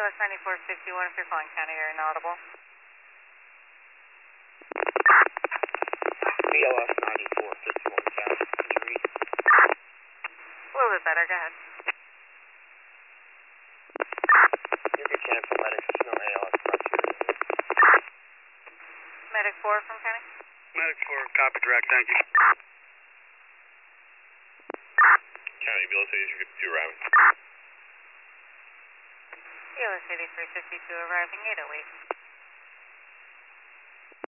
ALS 9451 if you're calling county or inaudible. ALS 9451 South. Can you read? A little bit better, go ahead. You could cancel medics. There's no ALS truck here. Medic 4 from county? Medic 4, copy direct, thank you. County, Velos 8352 arriving. ALS 8352 arriving 808.